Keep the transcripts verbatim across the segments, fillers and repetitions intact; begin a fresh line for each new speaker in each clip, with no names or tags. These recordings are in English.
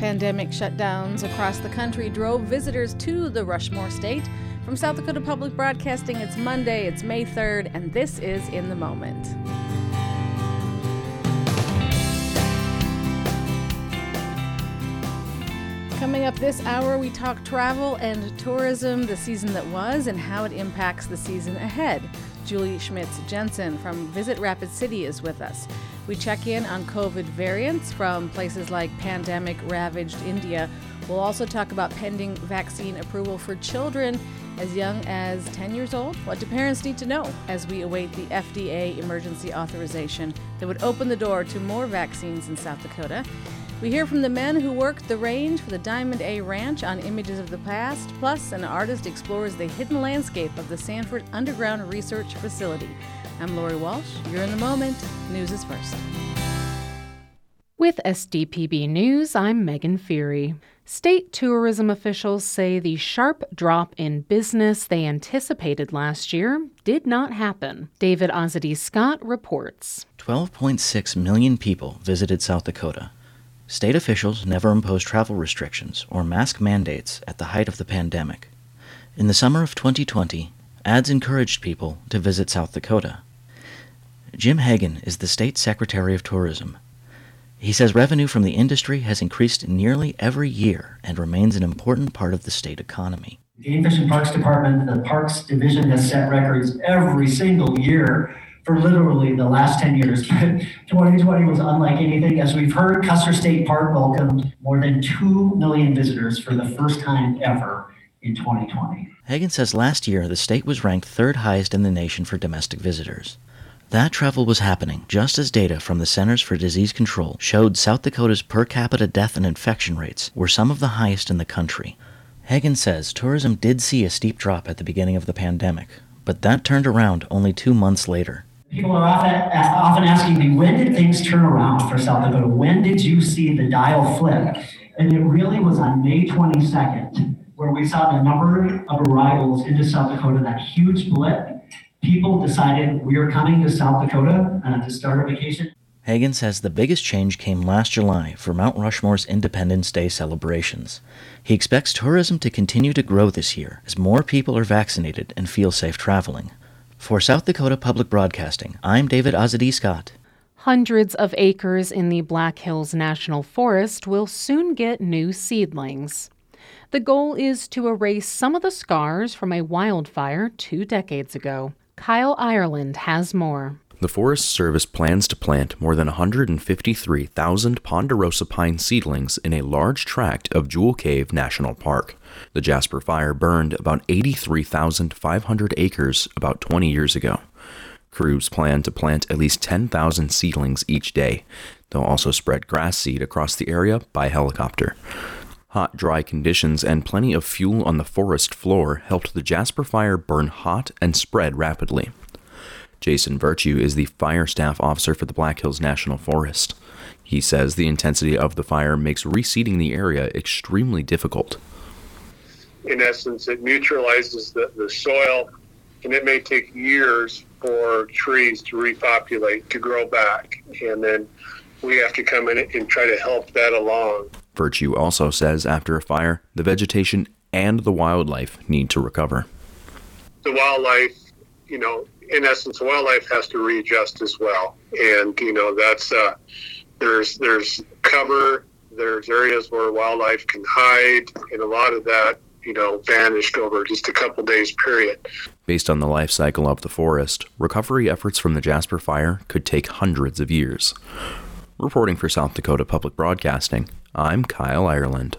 Pandemic shutdowns across the country drove visitors to the Rushmore State. From South Dakota Public Broadcasting, it's Monday, it's May third, and this is In the Moment. Coming up this hour, we talk travel and tourism, the season that was, and how it impacts the season ahead. Julie Schmitz-Jensen from Visit Rapid City is with us. We check in on COVID variants from places like pandemic-ravaged India. We'll also talk about pending vaccine approval for children as young as ten years old. What do parents need to know as we await the F D A emergency authorization that would open the door to more vaccines in South Dakota? We hear from the men who worked the range for the Diamond A Ranch on Images of the Past, plus an artist explores the hidden landscape of the Sanford Underground Research Facility. I'm Lori Walsh. You're in the Moment. News is first.
With S D P B News, I'm Megan Feary. State tourism officials say the sharp drop in business they anticipated last year did not happen. David Ozady-Scott reports.
twelve point six million people visited South Dakota. State officials never imposed travel restrictions or mask mandates at the height of the pandemic. In the summer of twenty twenty, ads encouraged people to visit South Dakota. Jim Hagan is the state secretary of tourism. He says revenue from the industry has increased nearly every year and remains an important part of the state economy.
The Game Fish and Parks Department, the Parks Division, has set records every single year for literally the last ten years. twenty twenty was unlike anything. As we've heard, Custer State Park welcomed more than two million visitors for the first time ever in twenty twenty.
Hagan says last year the state was ranked third highest in the nation for domestic visitors. That travel was happening just as data from the Centers for Disease Control showed South Dakota's per capita death and infection rates were some of the highest in the country. Hagan says tourism did see a steep drop at the beginning of the pandemic, but that turned around only two months later.
People are often, often asking me, when did things turn around for South Dakota? When did you see the dial flip? And it really was on May twenty-second, where we saw the number of arrivals into South Dakota, that huge blip. People decided we are coming to South Dakota uh, to start a vacation.
Hagan says the biggest change came last July for Mount Rushmore's Independence Day celebrations. He expects tourism to continue to grow this year as more people are vaccinated and feel safe traveling. For South Dakota Public Broadcasting, I'm David Ozady-Scott.
Hundreds of acres in the Black Hills National Forest will soon get new seedlings. The goal is to erase some of the scars from a wildfire two decades ago. Kyle Ireland has more.
The Forest Service plans to plant more than one hundred fifty-three thousand ponderosa pine seedlings in a large tract of Jewel Cave National Park. The Jasper Fire burned about eighty-three thousand five hundred acres about twenty years ago. Crews plan to plant at least ten thousand seedlings each day. They'll also spread grass seed across the area by helicopter. Hot, dry conditions and plenty of fuel on the forest floor helped the Jasper Fire burn hot and spread rapidly. Jason Virtue is the fire staff officer for the Black Hills National Forest. He says the intensity of the fire makes reseeding the area extremely difficult.
In essence, it neutralizes the, the soil, and it may take years for trees to repopulate, to grow back. And then we have to come in and try to help that along.
Virtue also says after a fire, the vegetation and the wildlife need to recover.
The wildlife, you know, in essence, wildlife has to readjust as well. And, you know, that's, uh, there's, there's cover, there's areas where wildlife can hide, and a lot of that, you know, vanished over just a couple days period.
Based on the life cycle of the forest, recovery efforts from the Jasper Fire could take hundreds of years. Reporting for South Dakota Public Broadcasting, I'm Kyle Ireland.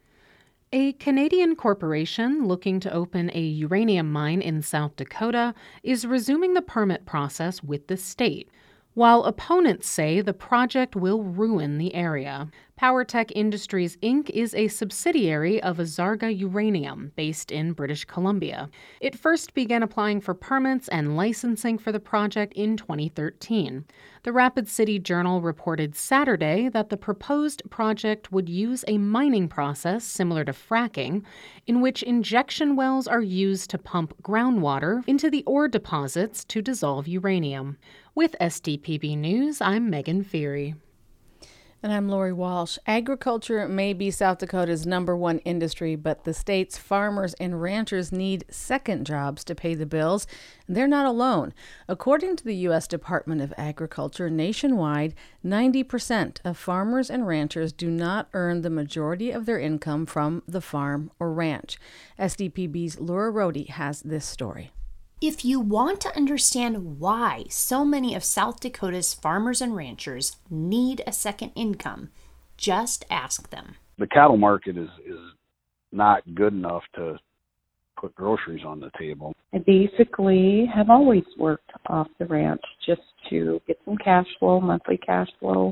A Canadian corporation looking to open a uranium mine in South Dakota is resuming the permit process with the state, while opponents say the project will ruin the area. PowerTech Industries, Incorporated is a subsidiary of Azarga Uranium, based in British Columbia. It first began applying for permits and licensing for the project in twenty thirteen. The Rapid City Journal reported Saturday that the proposed project would use a mining process similar to fracking, in which injection wells are used to pump groundwater into the ore deposits to dissolve uranium. With S D P B News, I'm Megan Feary.
And I'm Lori Walsh. Agriculture may be South Dakota's number one industry, but the state's farmers and ranchers need second jobs to pay the bills. They're not alone. According to the U S Department of Agriculture, nationwide, ninety percent of farmers and ranchers do not earn the majority of their income from the farm or ranch. S D P B's Laura Rohde has this story.
If you want to understand why so many of South Dakota's farmers and ranchers need a second income, just ask them.
The cattle market is, is not good enough to put groceries on the table.
I basically have always worked off the ranch just to get some cash flow, monthly cash flow.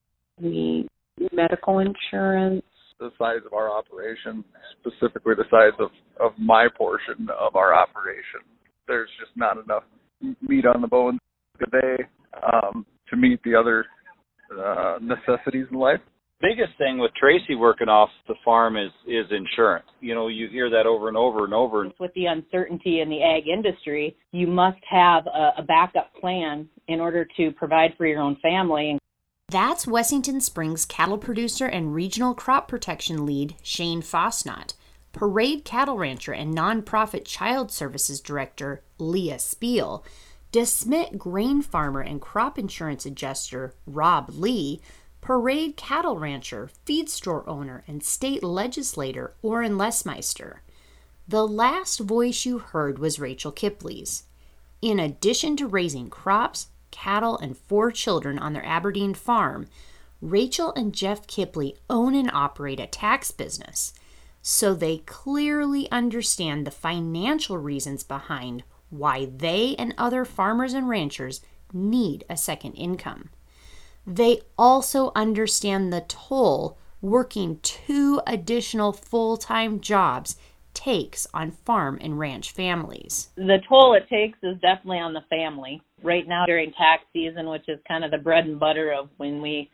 We medical insurance.
The size of our operation, specifically the size of, of my portion of our operation. There's just not enough meat on the bones today um, to meet the other uh, necessities in life.
Biggest thing with Tracy working off the farm is is insurance. You know, you hear that over and over and over.
With the uncertainty in the ag industry, you must have a, a backup plan in order to provide for your own family.
That's Wessington Springs cattle producer and regional crop protection lead Shane Fosnot, Parade cattle rancher and nonprofit child services director Leah Spiel, DeSmit grain farmer and crop insurance adjuster Rob Lee, Parade cattle rancher, feed store owner, and state legislator Orrin Lesmeister. The last voice you heard was Rachel Kipley's. In addition to raising crops, cattle, and four children on their Aberdeen farm, Rachel and Jeff Kipley own and operate a tax business, so they clearly understand the financial reasons behind why they and other farmers and ranchers need a second income. They also understand the toll working two additional full-time jobs takes on farm and ranch families.
The toll it takes is definitely on the family. Right now during tax season, which is kind of the bread and butter of when we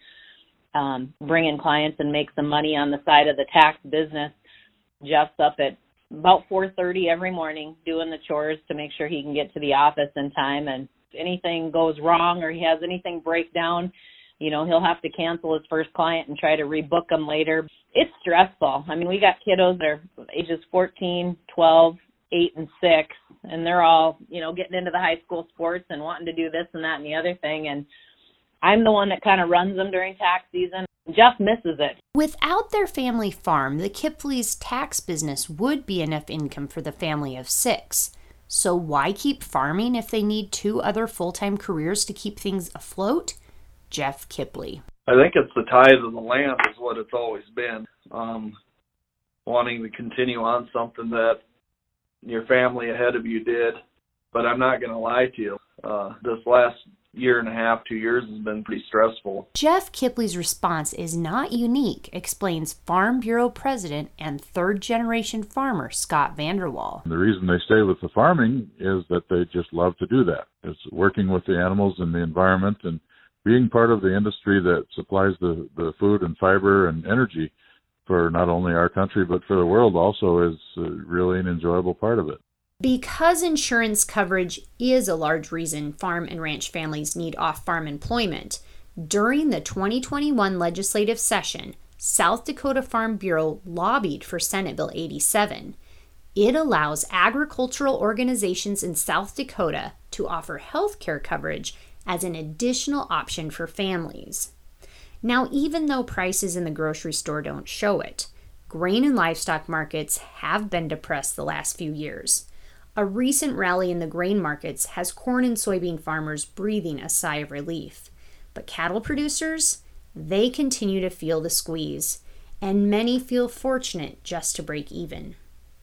um, bring in clients and make some money on the side of the tax business, Jeff's up at about four thirty every morning doing the chores to make sure he can get to the office in time. And if anything goes wrong or he has anything break down, you know, he'll have to cancel his first client and try to rebook them later. It's stressful. I mean, we got kiddos that are ages fourteen, twelve, eight, and six, and they're all, you know, getting into the high school sports and wanting to do this and that and the other thing. And I'm the one that kind of runs them during tax season. Jeff misses it.
Without their family farm, the Kipley's tax business would be enough income for the family of six. So why keep farming if they need two other full-time careers to keep things afloat? Jeff Kipley.
I think it's the ties of the land is what it's always been. Um, wanting to continue on something that your family ahead of you did. But I'm not going to lie to you. Uh, this last year and a half, two years has been pretty stressful.
Jeff Kipley's response is not unique, explains Farm Bureau President and third-generation farmer Scott Vanderwall.
The reason they stay with the farming is that they just love to do that. It's working with the animals and the environment and being part of the industry that supplies the, the food and fiber and energy for not only our country but for the world also is uh, really an enjoyable part of it.
Because insurance coverage is a large reason farm and ranch families need off-farm employment, during the twenty twenty-one legislative session, South Dakota Farm Bureau lobbied for Senate Bill eighty-seven. It allows agricultural organizations in South Dakota to offer health care coverage as an additional option for families. Now, even though prices in the grocery store don't show it, grain and livestock markets have been depressed the last few years. A recent rally in the grain markets has corn and soybean farmers breathing a sigh of relief. But cattle producers, they continue to feel the squeeze, and many feel fortunate just to break even.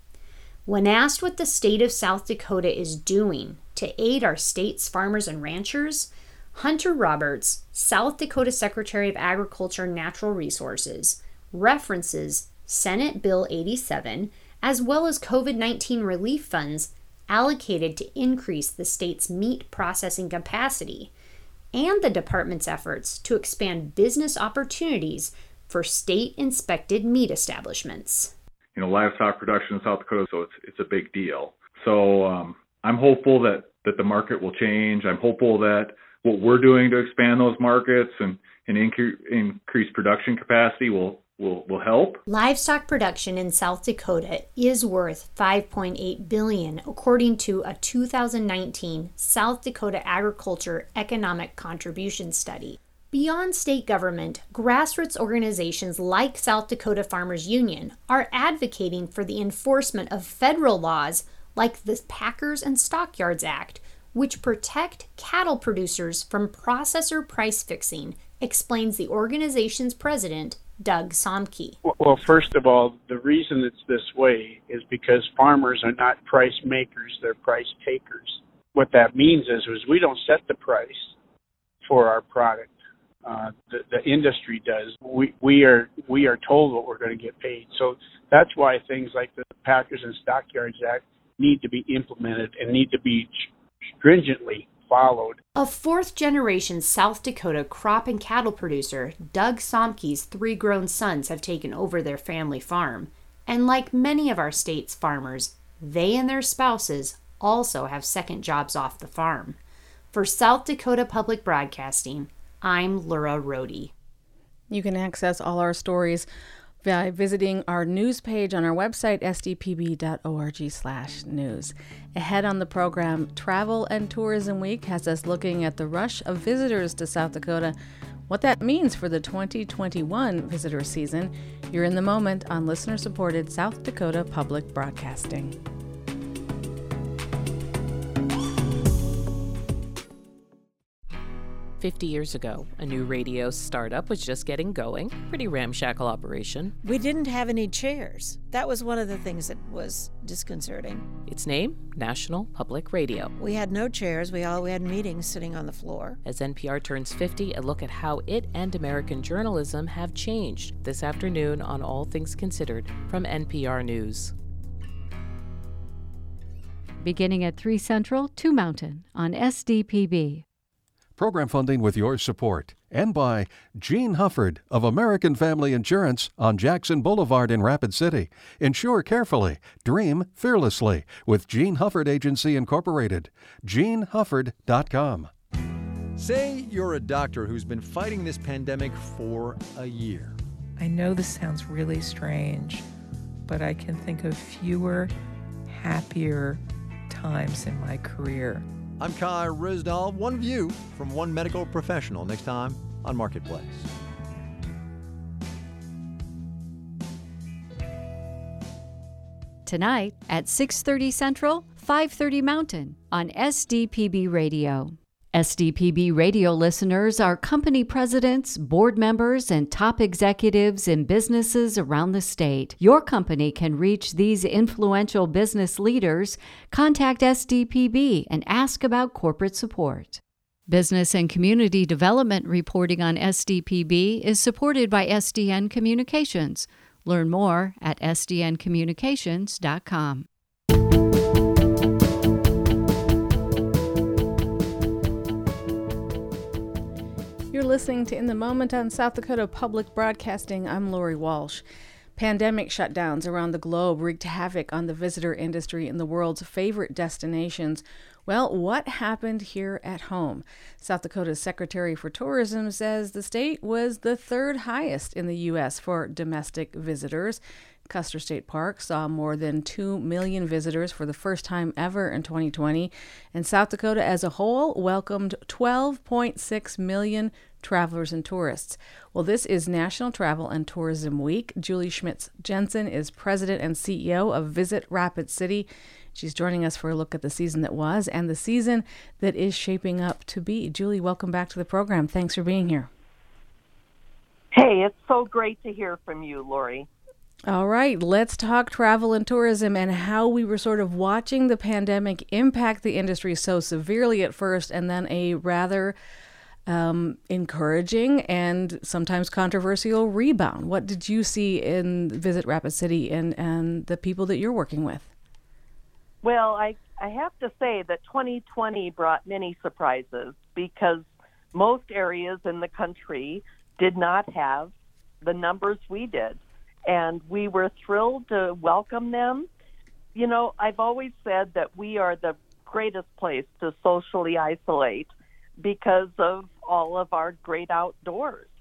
When asked what the state of South Dakota is doing to aid our state's farmers and ranchers, Hunter Roberts, South Dakota Secretary of Agriculture and Natural Resources, references Senate Bill eighty-seven as well as COVID nineteen relief funds allocated to increase the state's meat processing capacity and the department's efforts to expand business opportunities for state-inspected meat establishments.
You know, livestock production in South Dakota, so it's it's a big deal. So um, I'm hopeful that, that the market will change. I'm hopeful that what we're doing to expand those markets and, and incre- increased production capacity will, will, will help.
Livestock production in South Dakota is worth five point eight billion dollars, according to a two thousand nineteen South Dakota Agriculture Economic Contribution Study. Beyond state government, grassroots organizations like South Dakota Farmers Union are advocating for the enforcement of federal laws like the Packers and Stockyards Act, which protect cattle producers from processor price fixing, explains the organization's president, Doug Somke.
Well, first of all, the reason it's this way is because farmers are not price makers, they're price takers. What that means is, is we don't set the price for our product. Uh, the, the industry does. We we are we are told what we're going to get paid. So that's why things like the Packers and Stockyards Act need to be implemented and need to be stringently followed.
A fourth-generation South Dakota crop and cattle producer, Doug Somke's three grown sons have taken over their family farm. And like many of our state's farmers, they and their spouses also have second jobs off the farm. For South Dakota Public Broadcasting, I'm Laura Rohde.
You can access all our stories by visiting our news page on our website, s d p b dot org slash news. Ahead on the program, Travel and Tourism Week has us looking at the rush of visitors to South Dakota, what that means for the twenty twenty-one visitor season. You're in the moment on listener-supported South Dakota Public Broadcasting.
Fifty years ago, a new radio startup was just getting going. Pretty ramshackle operation.
We didn't have any chairs. That was one of the things that was disconcerting.
Its name, National Public Radio.
We had no chairs. We all we had meetings sitting on the floor.
As N P R turns fifty, a look at how it and American journalism have changed this afternoon on All Things Considered from N P R News.
Beginning at three Central, two Mountain on S D P B.
Program funding with your support, and by Gene Hufford of American Family Insurance on Jackson Boulevard in Rapid City. Insure carefully, dream fearlessly with Gene Hufford Agency Incorporated. gene hufford dot com.
Say you're a doctor who's been fighting this pandemic for a year.
I know this sounds really strange, but I can think of fewer, happier times in my career.
I'm Kai Risdall. One view from one medical professional next time on Marketplace.
Tonight at six thirty Central, five thirty Mountain on S D P B Radio. S D P B radio listeners are company presidents, board members, and top executives in businesses around the state. Your company can reach these influential business leaders. Contact S D P B and ask about corporate support. Business and community development reporting on S D P B is supported by S D N Communications. Learn more at s d n communications dot com.
You're listening to In the Moment on South Dakota Public Broadcasting. I'm Lori Walsh. Pandemic shutdowns around the globe wreaked havoc on the visitor industry in the world's favorite destinations. Well, what happened here at home? South Dakota's Secretary for Tourism says the state was the third highest in the U S for domestic visitors. Custer State Park saw more than two million visitors for the first time ever in twenty twenty, and South Dakota as a whole welcomed twelve point six million travelers and tourists. Well, this is National Travel and Tourism Week. Julie Schmitz-Jensen is president and C E O of Visit Rapid City. She's joining us for a look at the season that was and the season that is shaping up to be. Julie, welcome back to the program. Thanks for being here.
Hey, it's so great to hear from you, Lori.
All right, let's talk travel and tourism and how we were sort of watching the pandemic impact the industry so severely at first, and then a rather um, encouraging and sometimes controversial rebound. What did you see in Visit Rapid City and, and the people that you're working with?
Well, I, I have to say that twenty twenty brought many surprises because most areas in the country did not have the numbers we did. And we were thrilled to welcome them. You know, I've always said that we are the greatest place to socially isolate because of all of our great outdoors.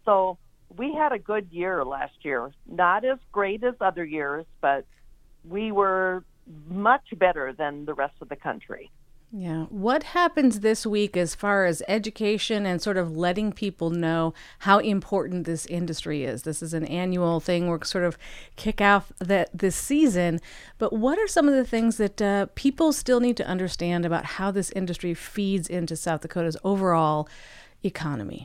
so we had a good year last year. Not as great as other years, but we were much better than the rest of the country.
Yeah. What happens this week as far as education and sort of letting people know how important this industry is? This is an annual thing. We're sort of kick off that this season. But what are some of the things that uh, people still need to understand about how this industry feeds into South Dakota's overall economy?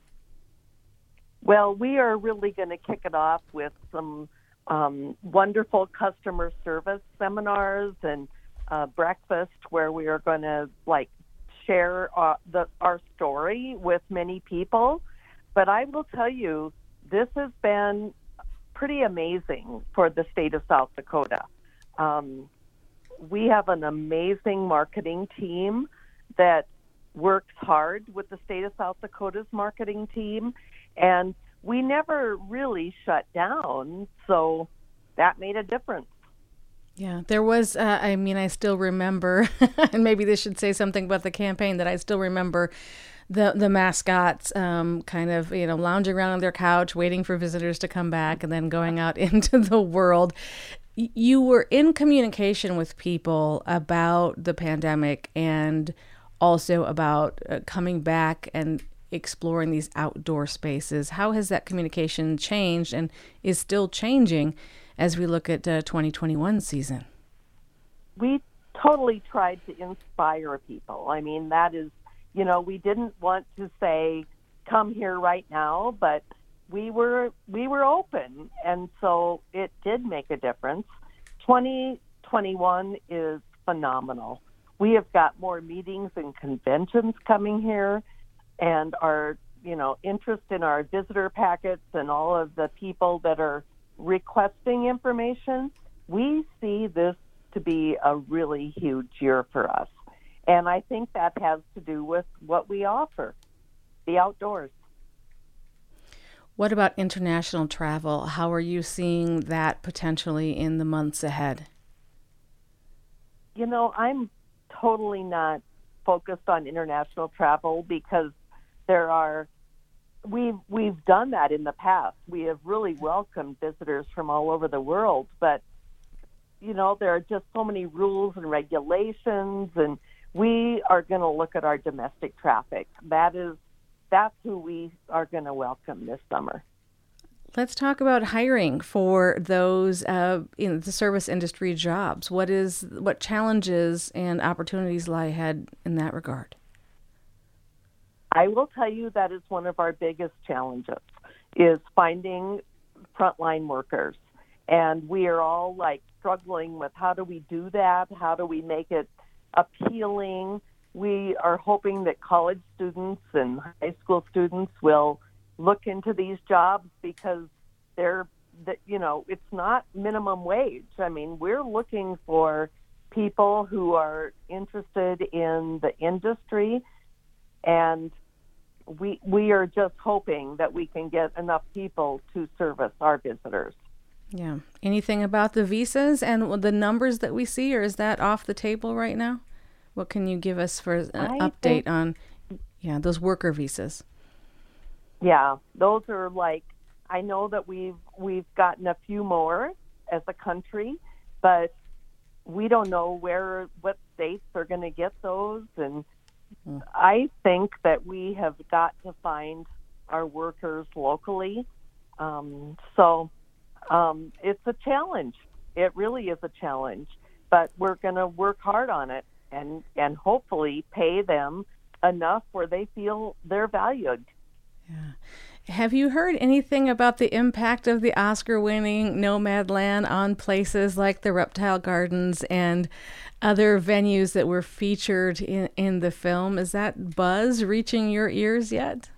Well, we are really going to kick it off with some um, wonderful customer service seminars and uh, breakfast where we are going to like share uh, the, our story with many people. But I will tell you, this has been pretty amazing for the state of South Dakota. Um, we have an amazing marketing team that works hard with the state of South Dakota's marketing team, and we never really shut down, so that made a difference.
Yeah, there was, uh, I mean, I still remember, and maybe this should say something about the campaign, that I still remember the the mascots um, kind of, you know, lounging around on their couch, waiting for visitors to come back, and then going out into the world. You were in communication with people about the pandemic and also about uh, coming back and exploring these outdoor spaces. How has that communication changed and is still changing as we look at uh, twenty twenty-one season?
We totally tried to inspire people. I mean, that is, you know, we didn't want to say, come here right now, but we were we were open, and so it did make a difference. twenty twenty-one is phenomenal. We have got more meetings and conventions coming here, and our, you know, interest in our visitor packets and all of the people that are requesting information, we see this to be a really huge year for us. And I think that has to do with what we offer, the outdoors.
What about international travel? How are you seeing that potentially in the months ahead?
You know, I'm totally not focused on international travel because there are, we've, we've done that in the past. We have really welcomed visitors from all over the world, but, you know, there are just so many rules and regulations, and we are going to look at our domestic traffic. That is, that's who we are going to welcome this summer.
Let's talk about hiring for those uh, in the service industry jobs. What is what challenges and opportunities lie ahead in that regard?
I will tell you that is one of our biggest challenges, is finding frontline workers. And we are all like struggling with how do we do that? How do we make it appealing? We are hoping that college students and high school students will look into these jobs because they're, that you know, it's not minimum wage. I mean, we're looking for people who are interested in the industry, and we we are just hoping that we can get enough people to service our visitors.
Yeah. Anything about the visas and the numbers that we see, or is that off the table right now? What can you give us for an
I
update
think,
on, yeah, those worker visas?
Yeah, those are like, I know that we've we've gotten a few more as a country, but we don't know where what states are going to get those, and mm. I think that we have got to find our workers locally. Um, so um, it's a challenge. It really is a challenge, but we're going to work hard on it and and hopefully pay them enough where they feel they're valued.
Yeah. Have you heard anything about the impact of the Oscar-winning Nomadland on places like the Reptile Gardens and other venues that were featured in, in the film? Is that buzz reaching your ears yet?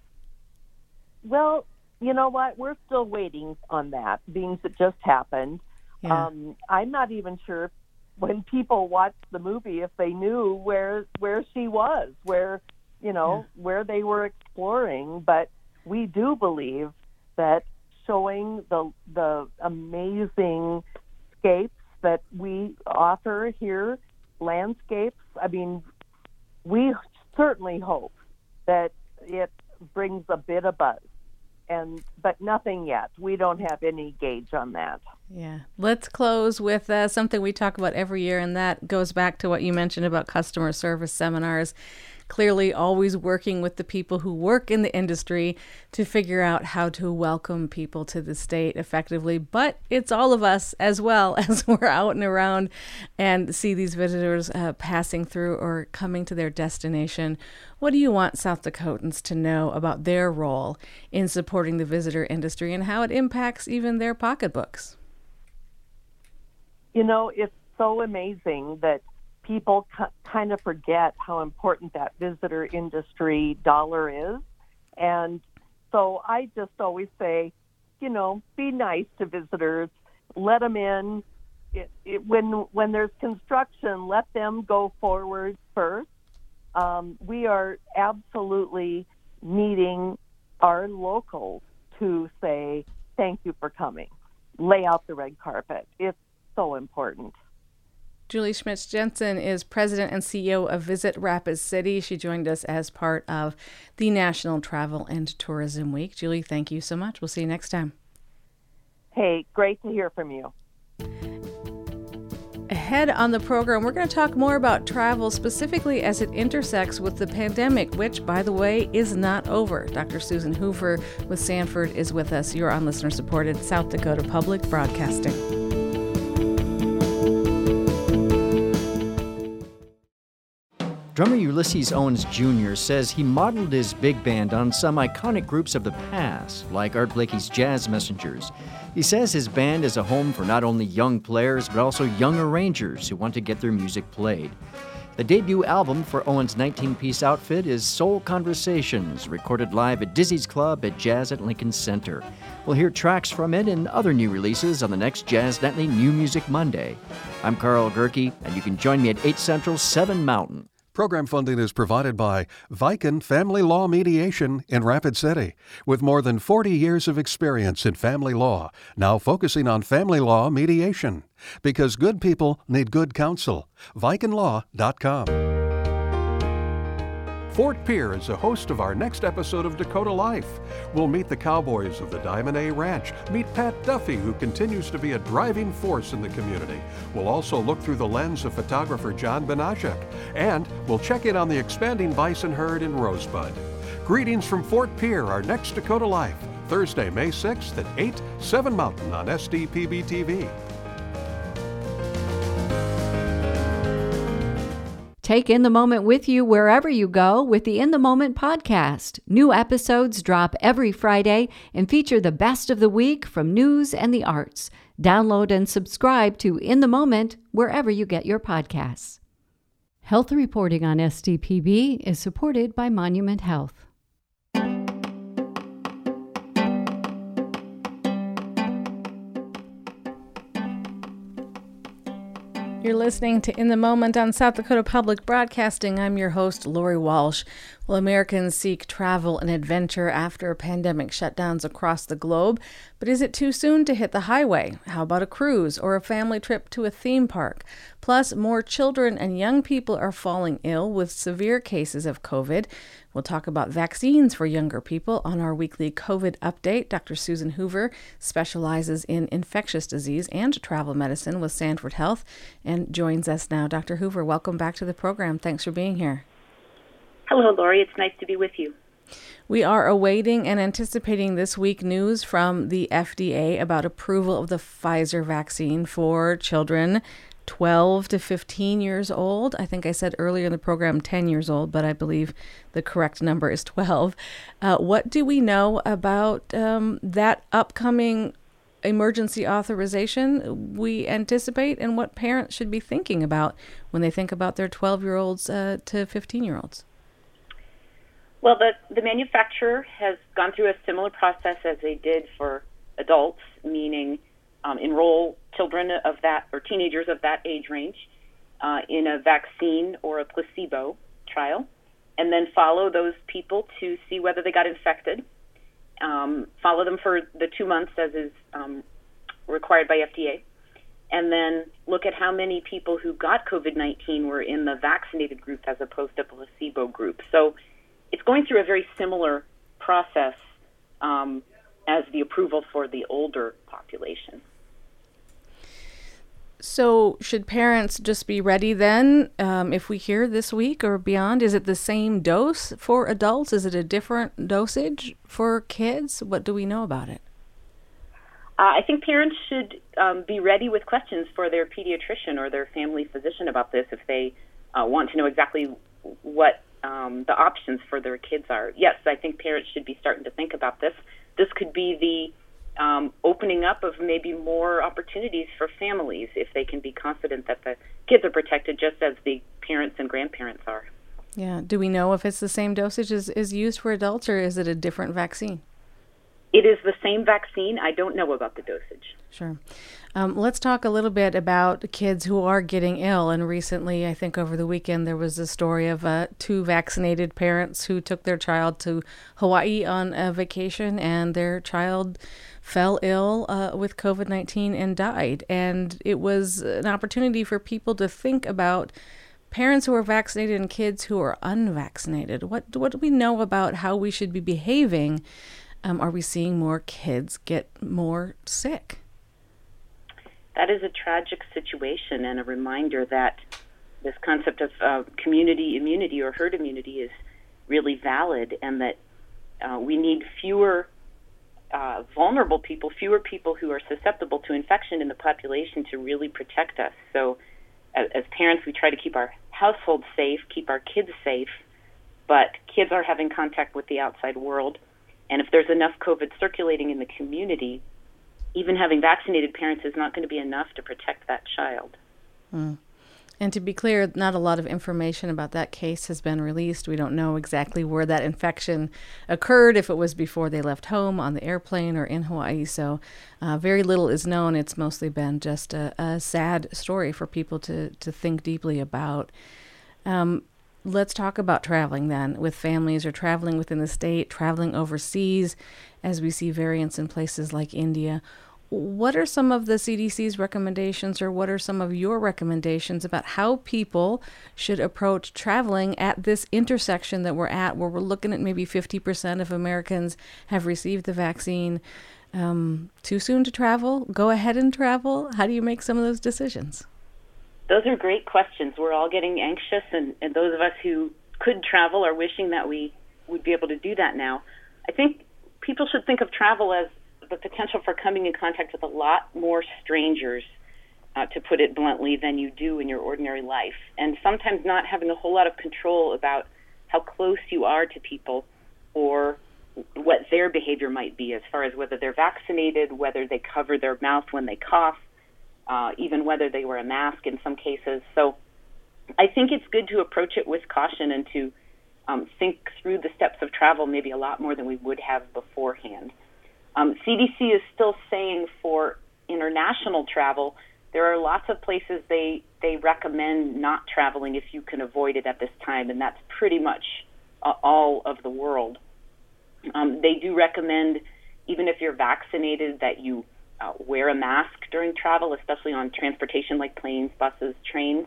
Well, you know what? We're still waiting on that, being that just happened.
Yeah.
Um, I'm not even sure when people watched the movie if they knew where where she was, where, you know, yeah. where they were exploring, but we do believe that showing the the amazing scapes that we offer here, landscapes, I mean, we certainly hope that it brings a bit of buzz and but nothing yet. We don't have any gauge on that.
Yeah. Let's close with uh, something we talk about every year, and that goes back to what you mentioned about customer service seminars. Clearly always working with the people who work in the industry to figure out how to welcome people to the state effectively. But it's all of us as well as we're out and around and see these visitors uh, passing through or coming to their destination. What do you want South Dakotans to know about their role in supporting the visitor industry and how it impacts even their pocketbooks?
You know, it's so amazing that people c- kind of forget how important that visitor industry dollar is. And so I just always say, you know, be nice to visitors, let them in. It, it, when when there's construction, let them go forward first. Um, we are absolutely needing our locals to say, thank you for coming. Lay out the red carpet. It's so important.
Julie Schmitz-Jensen is president and C E O of Visit Rapid City. She joined us as part of the National Travel and Tourism Week. Julie, thank you so much. We'll see you next time.
Hey, great to hear from you.
Ahead on the program, we're going to talk more about travel, specifically as it intersects with the pandemic, which, by the way, is not over. Doctor Susan Hoover with Sanford is with us. You're on listener-supported South Dakota Public Broadcasting.
Drummer Ulysses Owens Junior says he modeled his big band on some iconic groups of the past, like Art Blakey's Jazz Messengers. He says his band is a home for not only young players, but also young arrangers who want to get their music played. The debut album for Owens' nineteen-piece outfit is Soul Conversations, recorded live at Dizzy's Club at Jazz at Lincoln Center. We'll hear tracks from it and other new releases on the next Jazz Nightly New Music Monday. I'm Carl Gerke, and you can join me at eight Central, seven Mountain.
Program funding is provided by Viken Family Law Mediation in Rapid City. With more than forty years of experience in family law, now focusing on family law mediation. Because good people need good counsel. Viken Law dot com. Fort Pierre is a host of our next episode of Dakota Life. We'll meet the cowboys of the Diamond A Ranch, meet Pat Duffy, who continues to be a driving force in the community. We'll also look through the lens of photographer John Benashek, and we'll check in on the expanding bison herd in Rosebud. Greetings from Fort Pierre, our next Dakota Life, Thursday, May sixth at eight, seven Mountain on S D P B T V.
Take In the Moment with you wherever you go with the In the Moment podcast. New episodes drop every Friday and feature the best of the week from news and the arts. Download and subscribe to In the Moment wherever you get your podcasts. Health reporting on S D P B is supported by Monument Health.
You're listening to In the Moment on South Dakota Public Broadcasting. I'm your host, Lori Walsh. Well, Americans seek travel and adventure after pandemic shutdowns across the globe. But is it too soon to hit the highway? How about a cruise or a family trip to a theme park? Plus, more children and young people are falling ill with severe cases of COVID. We'll talk about vaccines for younger people on our weekly COVID update. Doctor Susan Hoover specializes in infectious disease and travel medicine with Sanford Health and joins us now. Doctor Hoover, welcome back to the program. Thanks for being here.
Hello, Lori. It's nice to be with you.
We are awaiting and anticipating this week news from the F D A about approval of the Pfizer vaccine for children twelve to fifteen years old. I think I said earlier in the program ten years old, but I believe the correct number is twelve. Uh, what do we know about um, that upcoming emergency authorization we anticipate, and what parents should be thinking about when they think about their twelve-year-olds uh, to fifteen-year-olds?
Well, the, the manufacturer has gone through a similar process as they did for adults, meaning um, enroll children of that or teenagers of that age range uh, in a vaccine or a placebo trial, and then follow those people to see whether they got infected. Um, follow them for the two months as is um, required by F D A, and then look at how many people who got COVID nineteen were in the vaccinated group as opposed to placebo group. So it's going through a very similar process um, as the approval for the older population.
So should parents just be ready then um, if we hear this week or beyond? Is it the same dose for adults? Is it a different dosage for kids? What do we know about it?
Uh, I think parents should um, be ready with questions for their pediatrician or their family physician about this if they uh, want to know exactly what um, the options for their kids are. Yes, I think parents should be starting to think about this. This could be the um, opening up of maybe more opportunities for families if they can be confident that the kids are protected just as the parents and grandparents are.
Yeah. Do we know if it's the same dosage as is used for adults, or is it a different vaccine?
It is the same vaccine. I don't know about the dosage.
Sure. Um, let's talk a little bit about kids who are getting ill. And recently, I think over the weekend, there was a story of uh, two vaccinated parents who took their child to Hawaii on a vacation, and their child fell ill uh, with covid nineteen and died. And it was an opportunity for people to think about parents who are vaccinated and kids who are unvaccinated. What, what do we know about how we should be behaving? Um, are we seeing more kids get more sick?
That is a tragic situation and a reminder that this concept of uh, community immunity or herd immunity is really valid, and that uh, we need fewer uh, vulnerable people, fewer people who are susceptible to infection in the population to really protect us. So as, as parents, we try to keep our household safe, keep our kids safe, but kids are having contact with the outside world. And if there's enough COVID circulating in the community, even having vaccinated parents is not going to be enough to protect that child.
Mm. And to be clear, not a lot of information about that case has been released. We don't know exactly where that infection occurred, if it was before they left home, on the airplane, or in Hawaii. So uh, very little is known. It's mostly been just a, a sad story for people to, to think deeply about. Um, Let's talk about traveling then with families, or traveling within the state, traveling overseas, as we see variants in places like India. What are some of the C D C's recommendations, or what are some of your recommendations about how people should approach traveling at this intersection that we're at, where we're looking at maybe fifty percent of Americans have received the vaccine? Um, too soon to travel? Go ahead and travel? How do you make some of those decisions?
Those are great questions. We're all getting anxious, and, and those of us who could travel are wishing that we would be able to do that now. I think people should think of travel as the potential for coming in contact with a lot more strangers, uh, to put it bluntly, than you do in your ordinary life. And sometimes not having a whole lot of control about how close you are to people, or what their behavior might be as far as whether they're vaccinated, whether they cover their mouth when they cough, Uh, even whether they wear a mask in some cases. So I think it's good to approach it with caution and to um, think through the steps of travel maybe a lot more than we would have beforehand. Um, C D C is still saying for international travel, there are lots of places they, they recommend not traveling if you can avoid it at this time, and that's pretty much uh, all of the world. Um, they do recommend, even if you're vaccinated, that you Uh, wear a mask during travel, especially on transportation like planes, buses, trains.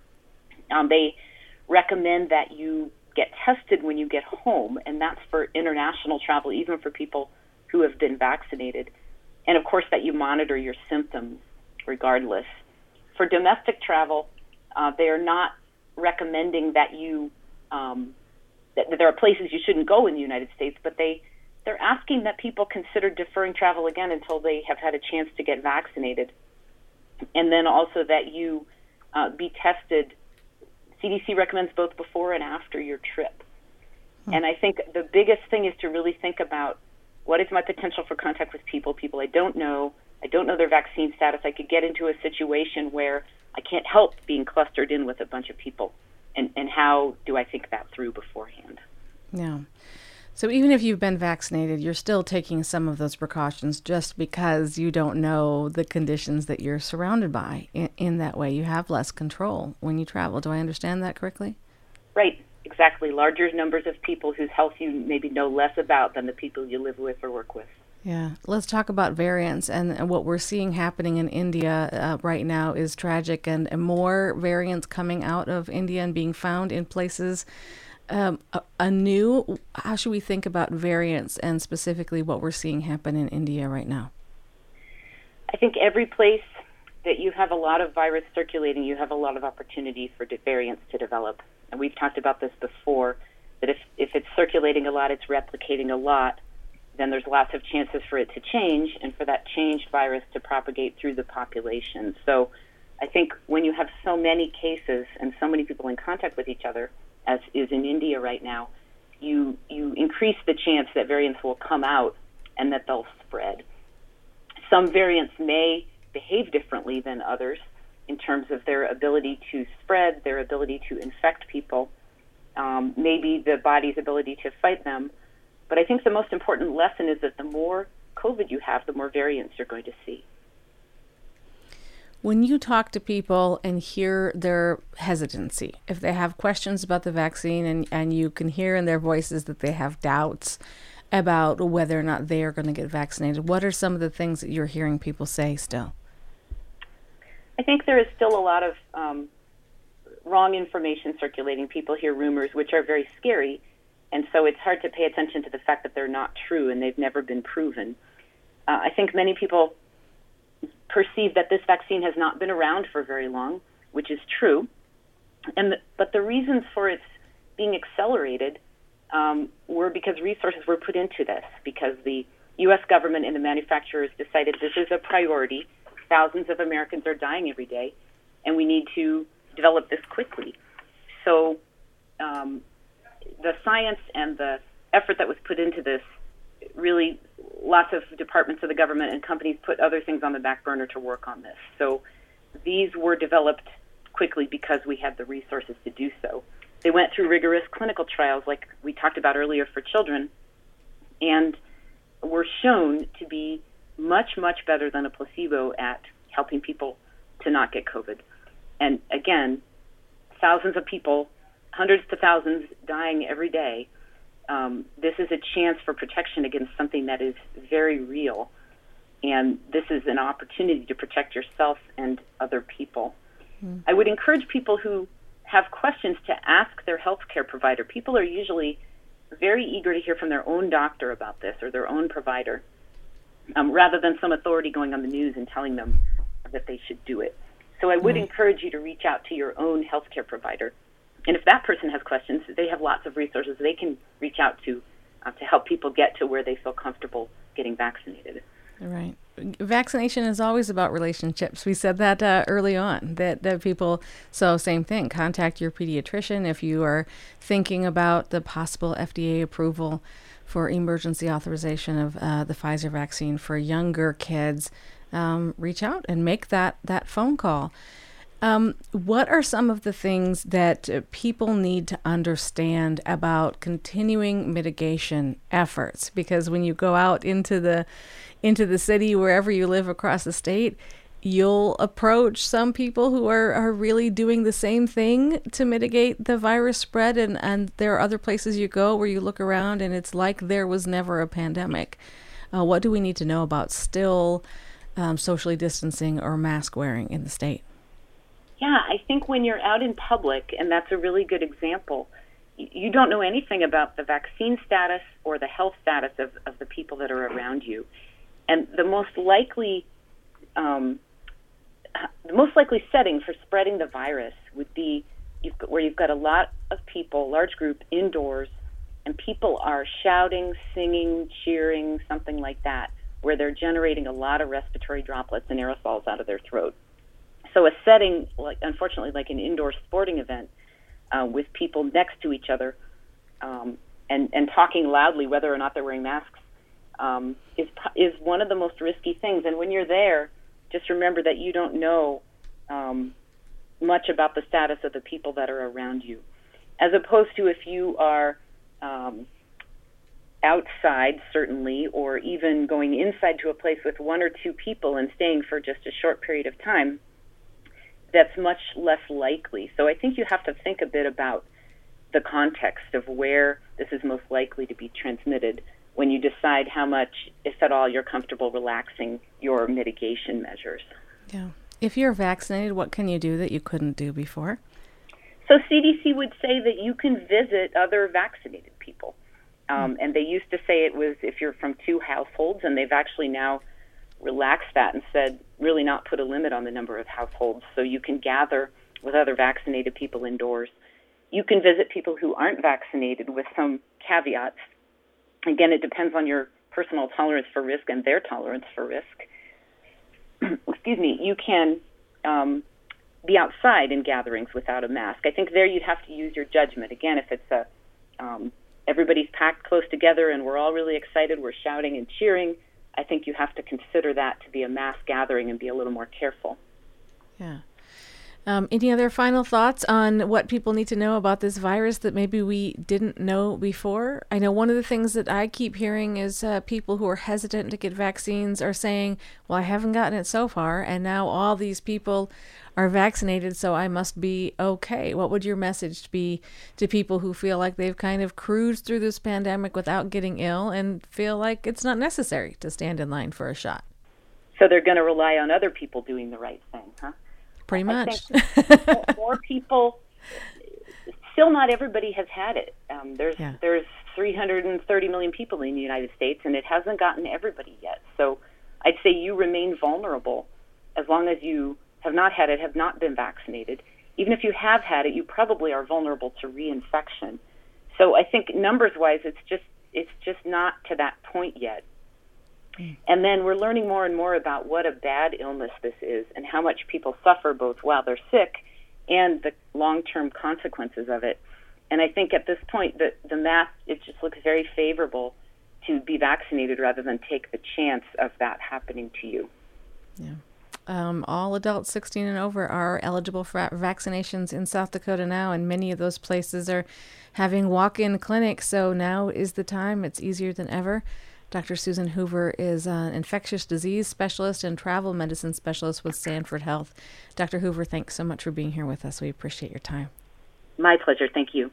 Um, they recommend that you get tested when you get home, and that's for international travel, even for people who have been vaccinated. And, of course, that you monitor your symptoms regardless. For domestic travel, uh, they are not recommending that you um, that, that there are places you shouldn't go in the United States, but they They're asking that people consider deferring travel again until they have had a chance to get vaccinated. And then also that you uh, be tested. C D C recommends both before and after your trip. Hmm. And I think the biggest thing is to really think about, what is my potential for contact with people, people I don't know. I don't know their vaccine status. I could get into a situation where I can't help being clustered in with a bunch of people. And, and how do I think that through beforehand?
Yeah. So even if you've been vaccinated, you're still taking some of those precautions just because you don't know the conditions that you're surrounded by. In, in that way, you have less control when you travel. Do I understand that correctly?
Right, exactly. Larger numbers of people whose health you maybe know less about than the people you live with or work with.
Yeah. Let's talk about variants. And what we're seeing happening in India uh, right now is tragic, and, and more variants coming out of India and being found in places um, anew, how should we think about variants and specifically what we're seeing happen in India right now?
I think every place that you have a lot of virus circulating, you have a lot of opportunity for de- variants to develop. And we've talked about this before, that if, if it's circulating a lot, it's replicating a lot, then there's lots of chances for it to change and for that changed virus to propagate through the population. So I think when you have so many cases and so many people in contact with each other, as is in India right now, you you increase the chance that variants will come out and that they'll spread. Some variants may behave differently than others in terms of their ability to spread, their ability to infect people, um, maybe the body's ability to fight them. But I think the most important lesson is that the more COVID you have, the more variants you're going to see.
When you talk to people and hear their hesitancy, if they have questions about the vaccine and, and you can hear in their voices that they have doubts about whether or not they are going to get vaccinated, what are some of the things that you're hearing people say still?
I think there is still a lot of um, wrong information circulating. People hear rumors, which are very scary, and so it's hard to pay attention to the fact that they're not true and they've never been proven. Uh, I think many people perceive that this vaccine has not been around for very long, which is true, and the, but the reasons for its being accelerated um, were because resources were put into this, because the U S government and the manufacturers decided this is a priority. Thousands of Americans are dying every day, and we need to develop this quickly. So um, the science and the effort that was put into this, really lots of departments of the government and companies put other things on the back burner to work on this. So these were developed quickly because we had the resources to do so. They went through rigorous clinical trials like we talked about earlier for children, and were shown to be much, much better than a placebo at helping people to not get COVID. And again, thousands of people, hundreds to thousands dying every day. Um, this is a chance for protection against something that is very real. And this is an opportunity to protect yourself and other people. Mm. I would encourage people who have questions to ask their healthcare provider. People are usually very eager to hear from their own doctor about this or their own provider. Um, rather than some authority going on the news and telling them that they should do it. So I would mm. encourage you to reach out to your own healthcare provider. And if that person has questions, they have lots of resources they can reach out to uh, to help people get to where they feel comfortable getting vaccinated.
Right. Vaccination is always about relationships. We said that uh, early on, that, that people, so same thing, contact your pediatrician if you are thinking about the possible F D A approval for emergency authorization of uh, the Pfizer vaccine for younger kids. Um, reach out and make that, that phone call. Um, what are some of the things that uh, people need to understand about continuing mitigation efforts? Because when you go out into the into the city, wherever you live across the state, you'll approach some people who are, are really doing the same thing to mitigate the virus spread. And, and there are other places you go where you look around and it's like there was never a pandemic. Uh, what do we need to know about still um, socially distancing or mask wearing in the state?
Yeah, I think when you're out in public, and that's a really good example, you don't know anything about the vaccine status or the health status of, of the people that are around you. And the most likely um, the most likely setting for spreading the virus would be you've got, where you've got a lot of people, large group, indoors, and people are shouting, singing, cheering, something like that, where they're generating a lot of respiratory droplets and aerosols out of their throat. So a setting, like unfortunately, like an indoor sporting event uh, with people next to each other um, and, and talking loudly, whether or not they're wearing masks, um, is is one of the most risky things. And when you're there, just remember that you don't know um, much about the status of the people that are around you, as opposed to if you are um, outside, certainly, or even going inside to a place with one or two people and staying for just a short period of time. That's much less likely. So I think you have to think a bit about the context of where this is most likely to be transmitted when you decide how much, if at all, you're comfortable relaxing your mitigation measures.
Yeah. If you're vaccinated, what can you do that you couldn't do before?
So C D C would say that you can visit other vaccinated people. Um, and they used to say it was if you're from two households, and they've actually now relaxed that and said really not put a limit on the number of households. So you can gather with other vaccinated people indoors. You can visit people who aren't vaccinated with some caveats. Again, it depends on your personal tolerance for risk and their tolerance for risk. Excuse me. You can um, be outside in gatherings without a mask. I think there you'd have to use your judgment. Again, if it's a um, everybody's packed close together and we're all really excited, we're shouting and cheering, I think you have to consider that to be a mass gathering and be a little more careful.
Yeah. Um, any other final thoughts on what people need to know about this virus that maybe we didn't know before? I know one of the things that I keep hearing is uh, people who are hesitant to get vaccines are saying, well, I haven't gotten it so far, and now all these people are vaccinated, so I must be okay. What would your message be to people who feel like they've kind of cruised through this pandemic without getting ill and feel like it's not necessary to stand in line for a shot?
So they're going to rely on other people doing the right thing, huh?
Pretty much.
I think more, more people, still not everybody has had it. Um, there's yeah. there's three hundred thirty million people in the United States, and it hasn't gotten everybody yet. So I'd say you remain vulnerable as long as you have not had it, have not been vaccinated. Even if you have had it, you probably are vulnerable to reinfection. So I think numbers-wise, it's just it's just not to that point yet. And then we're learning more and more about what a bad illness this is and how much people suffer both while they're sick and the long-term consequences of it. And I think at this point, the, the math, it just looks very favorable to be vaccinated rather than take the chance of that happening to you.
Yeah. Um, all adults sixteen and over are eligible for vaccinations in South Dakota now, and many of those places are having walk-in clinics, so now is the time. It's easier than ever. Doctor Susan Hoover is an infectious disease specialist and travel medicine specialist with Sanford Health. Doctor Hoover, thanks so much for being here with us. We appreciate your time.
My pleasure. Thank you.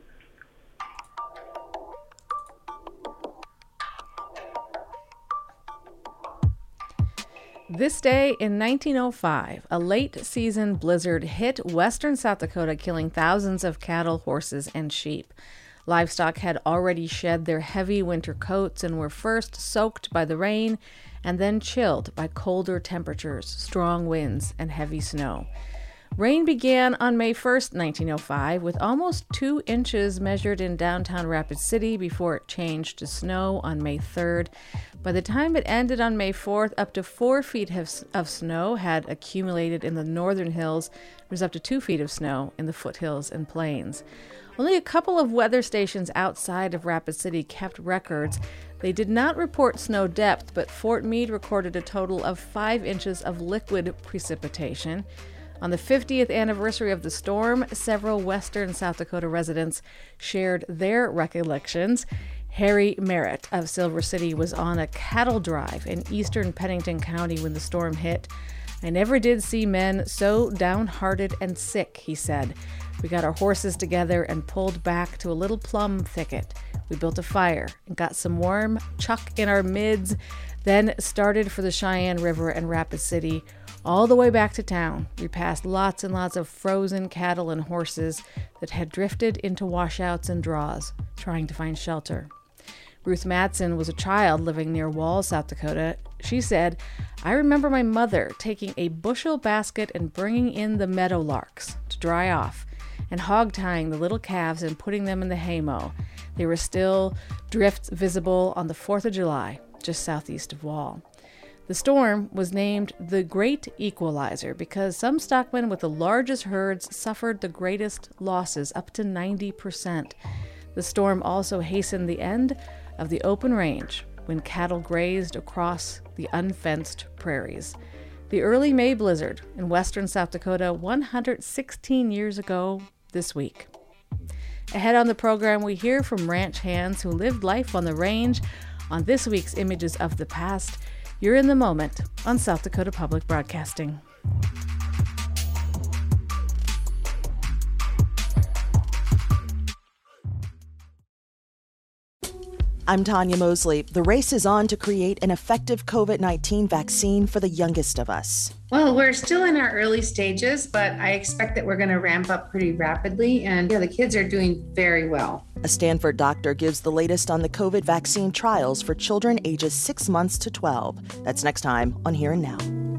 This day in nineteen oh five, a late-season blizzard hit western South Dakota, killing thousands of cattle, horses, and sheep. Livestock had already shed their heavy winter coats and were first soaked by the rain and then chilled by colder temperatures, strong winds, and heavy snow. Rain began on May first, nineteen oh five, with almost two inches measured in downtown Rapid City before it changed to snow on May third. By the time it ended on May fourth, up to four feet of, of snow had accumulated in the northern hills. There was up to two feet of snow in the foothills and plains. Only a couple of weather stations outside of Rapid City kept records. They did not report snow depth, but Fort Meade recorded a total of five inches of liquid precipitation. On the fiftieth anniversary of the storm, several western South Dakota residents shared their recollections. Harry Merritt of Silver City was on a cattle drive in eastern Pennington County when the storm hit. I never did see men so downhearted and sick, he said. We got our horses together and pulled back to a little plum thicket. We built a fire and got some warm chuck in our mids, then started for the Cheyenne River and Rapid City. All the way back to town, we passed lots and lots of frozen cattle and horses that had drifted into washouts and draws, trying to find shelter. Ruth Madsen was a child living near Walls, South Dakota. She said, I remember my mother taking a bushel basket and bringing in the meadowlarks to dry off, and hog-tying the little calves and putting them in the haymow. There were still drifts visible on the fourth of July, just southeast of Wall. The storm was named the Great Equalizer because some stockmen with the largest herds suffered the greatest losses, up to ninety percent. The storm also hastened the end of the open range when cattle grazed across the unfenced prairies. The early May blizzard in western South Dakota one hundred sixteen years ago this week. Ahead on the program, we hear from ranch hands who lived life on the range on this week's Images of the Past. You're in the moment on South Dakota Public Broadcasting.
I'm Tanya Mosley. The race is on to create an effective COVID nineteen vaccine for the youngest of us.
Well, we're still in our early stages, but I expect that we're going to ramp up pretty rapidly. And yeah, the kids are doing very well.
A Stanford doctor gives the latest on the COVID vaccine trials for children ages six months to twelve. That's next time on Here and Now.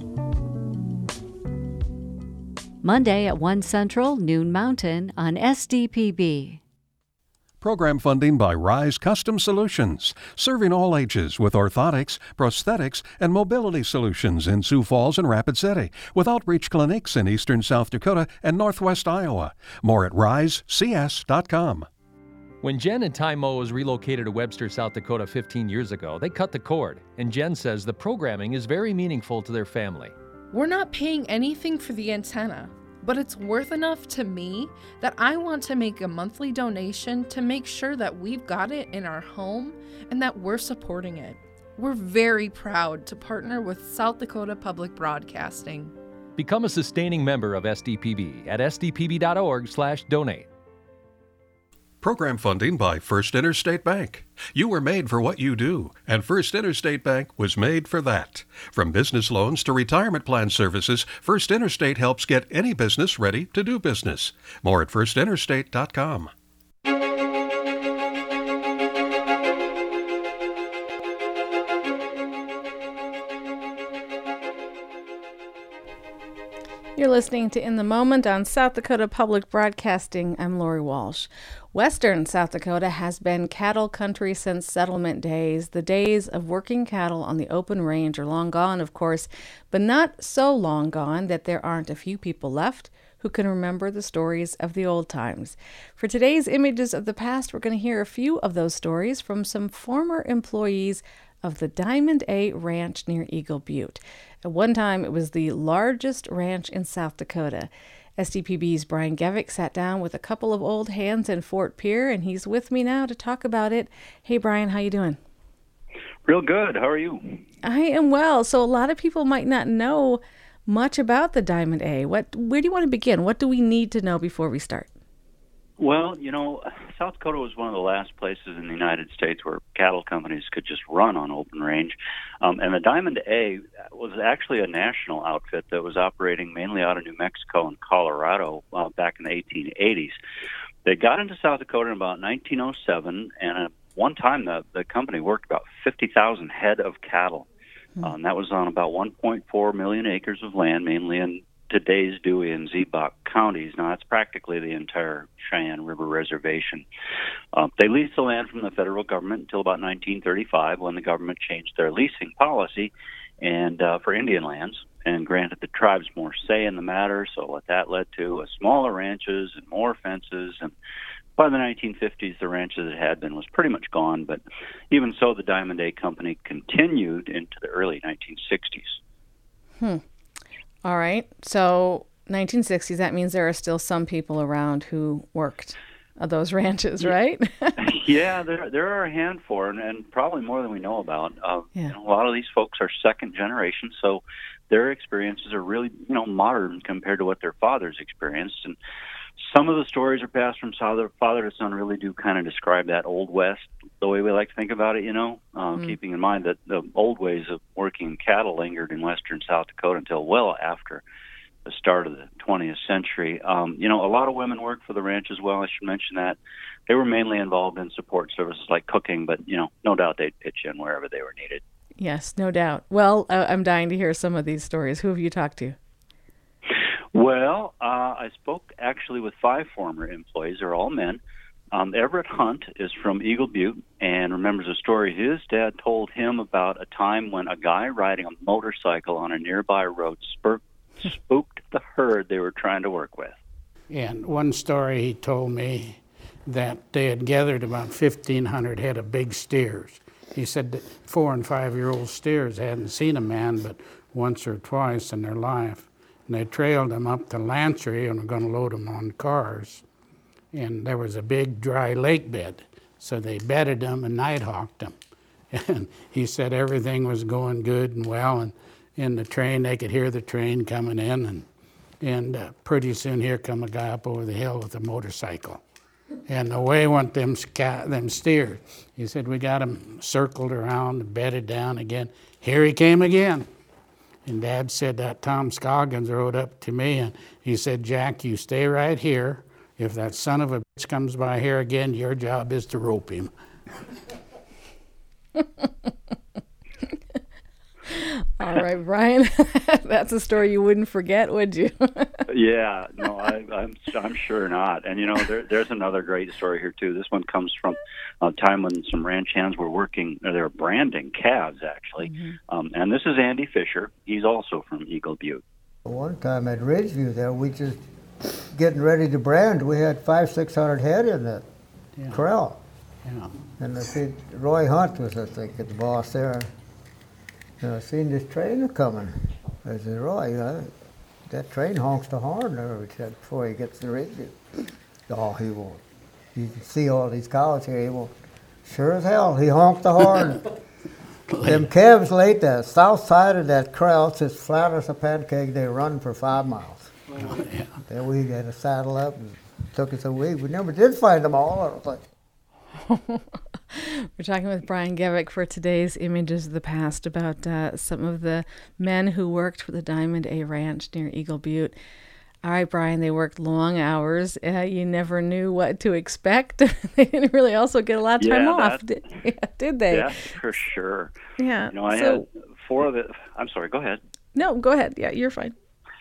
Monday at one Central, noon Mountain on S D P B.
Program funding by Rise Custom Solutions, serving all ages with orthotics, prosthetics, and mobility solutions in Sioux Falls and Rapid City, with outreach clinics in eastern South Dakota and northwest Iowa. More at rise c s dot com.
When Jen and Ty Mose relocated to Webster, South Dakota fifteen years ago, they cut the cord, and Jen says the programming is very meaningful to their family.
We're not paying anything for the antenna, but it's worth enough to me that I want to make a monthly donation to make sure that we've got it in our home and that we're supporting it. We're very proud to partner with South Dakota Public Broadcasting.
Become a sustaining member of S D P B at s d p b dot org slash donate.
Program funding by First Interstate Bank. You were made for what you do, and First Interstate Bank was made for that. From business loans to retirement plan services, First Interstate helps get any business ready to do business. More at first interstate dot com.
You're listening to In the Moment on South Dakota Public Broadcasting. I'm Lori Walsh. Western South Dakota has been cattle country since settlement days. The days of working cattle on the open range are long gone, of course, but not so long gone that there aren't a few people left who can remember the stories of the old times. For today's Images of the Past, we're going to hear a few of those stories from some former employees of the Diamond A Ranch near Eagle Butte. At one time, it was the largest ranch in South Dakota. S D P B's Brian Gevick sat down with a couple of old hands in Fort Pierre, and he's with me now to talk about it. Hey, Brian, how you doing?
Real good. How are you?
I am well. So a lot of people might not know much about the Diamond A. What? Where do you want to begin? What do we need to know before we start?
Well, you know, South Dakota was one of the last places in the United States where cattle companies could just run on open range. Um, and the Diamond A was actually a national outfit that was operating mainly out of New Mexico and Colorado uh, back in the eighteen eighties. They got into South Dakota in about nineteen oh seven, and at one time the, the company worked about fifty thousand head of cattle. Hmm. Um, that was on about one point four million acres of land, mainly in today's Dewey and Ziebach counties. Now, that's practically the entire Cheyenne River Reservation. Uh, they leased the land from the federal government until about nineteen thirty-five, when the government changed their leasing policy and uh, for Indian lands and granted the tribes more say in the matter. So what that led to was smaller ranches and more fences. And by the nineteen fifties, the ranches it had been was pretty much gone. But even so, the Diamond A Company continued into the early nineteen sixties.
Hmm. All right. So nineteen sixties, that means there are still some people around who worked at those ranches, right?
Yeah, there there are a handful, and, and probably more than we know about. Uh,
yeah.
You know, a lot of these folks are second generation, so their experiences are really, you know, modern compared to what their fathers experienced. And some of the stories are passed from father, father to son really do kind of describe that Old West, the way we like to think about it, you know, um, mm. keeping in mind that the old ways of working cattle lingered in western South Dakota until well after the start of the twentieth century. Um, you know, a lot of women worked for the ranch as well. I should mention that. They were mainly involved in support services like cooking, but, you know, no doubt they'd pitch in wherever they were needed.
Yes, no doubt. Well, uh, I'm dying to hear some of these stories. Who have you talked to?
Well, uh, I spoke actually with five former employees. They're all men. Um, Everett Hunt is from Eagle Butte and remembers a story his dad told him about a time when a guy riding a motorcycle on a nearby road spooked, spooked the herd they were trying to work with.
And one story he told me that they had gathered about fifteen hundred head of big steers. He said that four and five-year-old steers hadn't seen a man but once or twice in their life. And they trailed them up to Lancery and were going to load them on cars. And there was a big dry lake bed, so they bedded them and nighthawked them. And he said everything was going good and well, and in the train, they could hear the train coming in, and and uh, pretty soon here come a guy up over the hill with a motorcycle. And away went them sca- them steers. He said, we got them circled around, bedded down again. Here he came again. And Dad said that Tom Scoggins rode up to me and he said, Jack, you stay right here. If that son of a bitch comes by here again, your job is to rope him.
All right, Brian, that's a story you wouldn't forget, would you?
Yeah, no, I, I'm I'm sure not. And you know, there, there's another great story here too. This one comes from a time when some ranch hands were working, or they were branding calves actually. Mm-hmm. Um, and this is Andy Fisher. He's also from Eagle Butte.
One time at Ridgeview, there we just getting ready to brand. We had five, six hundred head in the yeah. corral.
Yeah.
And I said, Roy Hunt was, I think, the boss there. And I seen this train coming. I said, Roy, uh, that train honks the horn there, he said, before he gets to Ridgeview. Oh, he won't. You can see all these cows here, he won't. Sure as hell, he honked the horn. Them calves laid the south side of that corral, it's as flat as a pancake, they run for five miles.
Oh, yeah.
Then we had to saddle up and took us a week. We never did find them all. I was like,
we're talking with Brian Gevick for today's Images of the Past about uh, some of the men who worked for the Diamond A Ranch near Eagle Butte. All right, Brian, they worked long hours. Uh, you never knew what to expect. They didn't really also get a lot of time
yeah,
off,
that,
did, yeah, did they?
Yeah, for sure.
Yeah.
You know, I
so,
had four of the, I'm sorry, go ahead.
No, go ahead. Yeah, you're fine.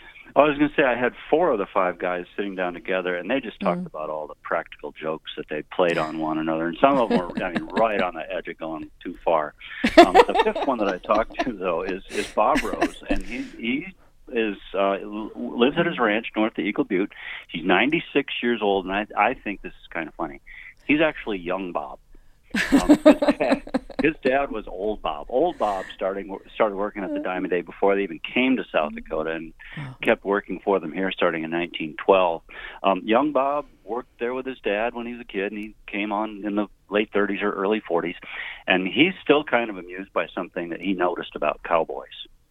I was going to say I had four of the five guys sitting down together, and they just talked mm. about all the practical jokes that they played on one another, and some of them were, I mean, right on the edge of going too far. Um, the fifth one that I talked to, though, is, is Bob Rose, and he he is uh, lives at his ranch north of Eagle Butte. He's ninety-six years old, and I I think this is kind of funny. He's actually young Bob. Um, his, dad, his dad was Old Bob. Old Bob starting started working at the Diamond A before they even came to South Dakota, and kept working for them here starting in nineteen twelve. Um, young Bob worked there with his dad when he was a kid, and he came on in the late thirties or early forties, and he's still kind of amused by something that he noticed about cowboys.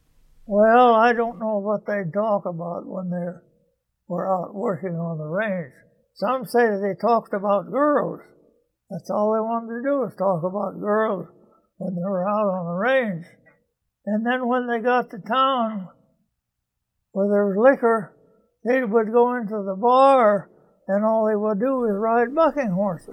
Well, I don't know what they talk about when they were out working on the range. Some say they talked about girls. That's all they wanted to do was talk about girls when they were out on the range. And then when they got to town where there was liquor, they would go into the bar and all they would do was ride bucking horses.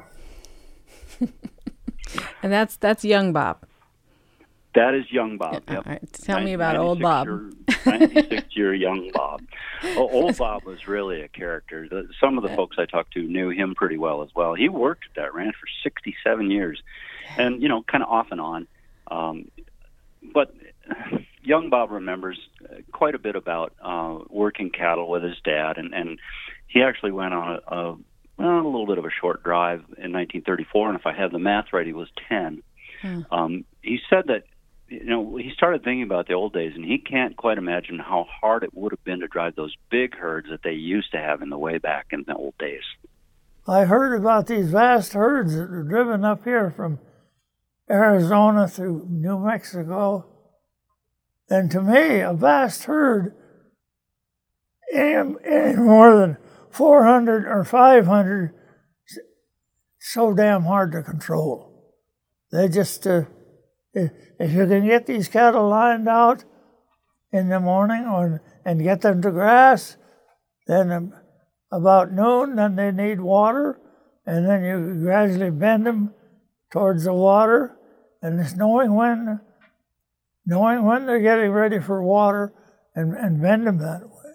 And that's that's young Bob.
That is young Bob.
Yeah,
yep.
All right. Tell me about old Bob.
ninety-six-year young Bob. Oh, old Bob was really a character. The, some of the folks I talked to knew him pretty well as well. He worked at that ranch for sixty-seven years, and you know, kind of off and on. Um, but young Bob remembers quite a bit about uh, working cattle with his dad, and, and he actually went on a, a, well, a little bit of a short drive in nineteen thirty-four, and if I have the math right, he was ten. Hmm. Um, he said that, you know, he started thinking about the old days, and he can't quite imagine how hard it would have been to drive those big herds that they used to have in the way back in the old days.
I heard about these vast herds that were driven up here from Arizona through New Mexico. And to me, a vast herd, any, any more than four hundred or five hundred, so damn hard to control. They just... Uh, If you can get these cattle lined out in the morning or, and get them to grass, then um, about noon, then they need water, and then you gradually bend them towards the water, and it's knowing when, knowing when they're getting ready for water and, and bend them that way.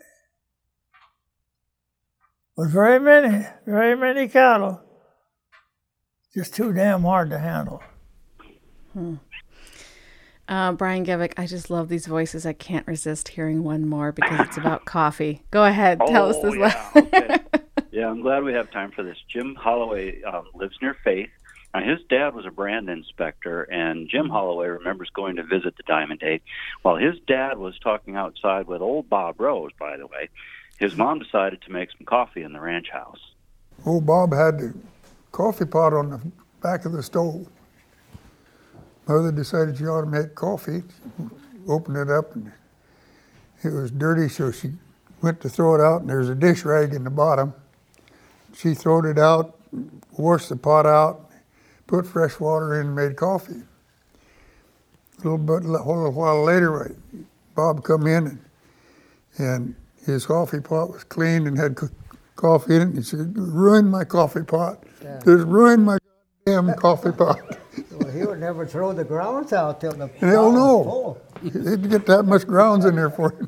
But very many, very many cattle, just too damn hard to handle.
Hmm. Uh, Brian Gevick, I just love these voices. I can't resist hearing one more because it's about coffee. Go ahead, tell
oh,
us this.
Yeah, okay. Yeah, I'm glad we have time for this. Jim Holloway um, lives near Faith. Now, his dad was a brand inspector, and Jim Holloway remembers going to visit the Diamond A. While his dad was talking outside with old Bob Rose, by the way, his mom decided to make some coffee in the ranch house.
Old Bob had the coffee pot on the back of the stove. Mother decided she ought to make coffee, opened it up, and it was dirty, so she went to throw it out, and there's a dish rag in the bottom. She throwed it out, washed the pot out, put fresh water in, and made coffee. A little bit, a little while later, Bob come in, and, and his coffee pot was clean and had co- coffee in it. And he said, "Ruined my coffee pot.
Yeah.
Just ruined my damn coffee pot."
Well, he would never throw the grounds out till the
Hell
pot was
no.
full.
He didn't get that much grounds in there for him.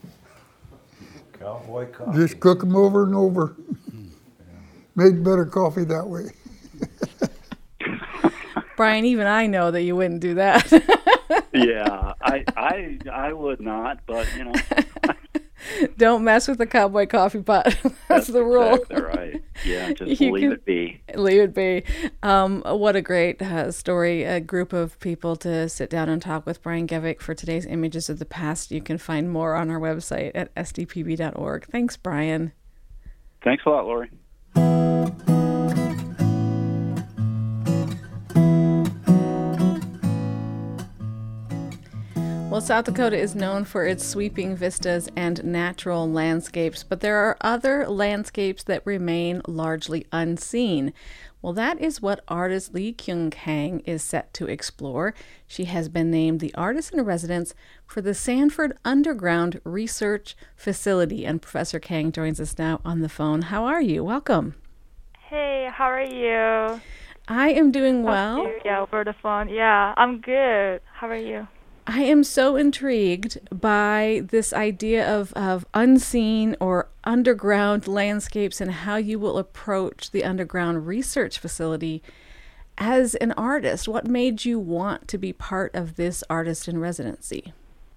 Cowboy coffee.
Just cook them over and over. Made better coffee that way.
Brian, even I know that you wouldn't do that.
Yeah, I, I, I would not, but you know.
Don't mess with the cowboy coffee pot. That's,
That's
the rule.
Exactly right. Yeah, just
You
leave
can-
it be.
Leave it be. Um, what a great uh, story. A group of people to sit down and talk with Brian Gevick for today's Images of the Past. You can find more on our website at S D P B dot org. Thanks, Brian.
Thanks a lot, Lori.
Well, South Dakota is known for its sweeping vistas and natural landscapes, but there are other landscapes that remain largely unseen. Well, that is what artist Lee Kyung Kang is set to explore. She has been named the artist in residence for the Sanford Underground Research Facility, and Professor Kang joins us now on the phone. How are you? Welcome.
Hey, how are you?
I am doing well.
Thank you. Yeah, over the phone. Yeah, I'm good. How are you?
I am so intrigued by this idea of, of unseen or underground landscapes and how you will approach the underground research facility as an artist. What made you want to be part of this artist in residency?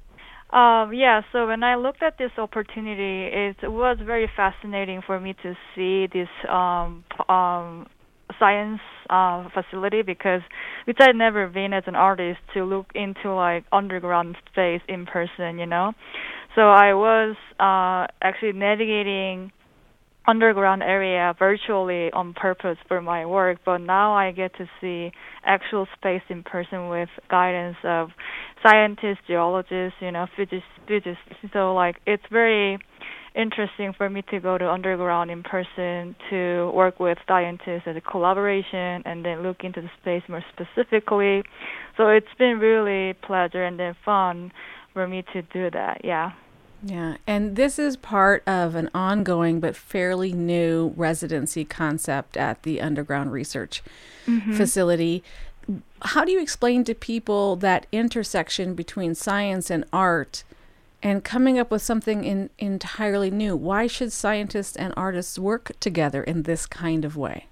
Um, yeah, so when I looked at this opportunity, it was very fascinating for me to see this um, um, science uh, facility, because which I'd never been as an artist to look into like underground space in person, you know. So I was uh, actually navigating underground area virtually on purpose for my work, but now I get to see actual space in person with guidance of scientists, geologists, you know, physicists. physicists. So like it's very interesting for me to go to underground in person to work with scientists as a collaboration and then look into the space more specifically. So it's been really pleasure and then fun for me to do that. Yeah.
Yeah, and this is part of an ongoing but fairly new residency concept at the Underground Research
Mhm.
Facility. How do you explain to people that intersection between science and art and coming up with something in, entirely new? Why should scientists and artists work together in this kind of way?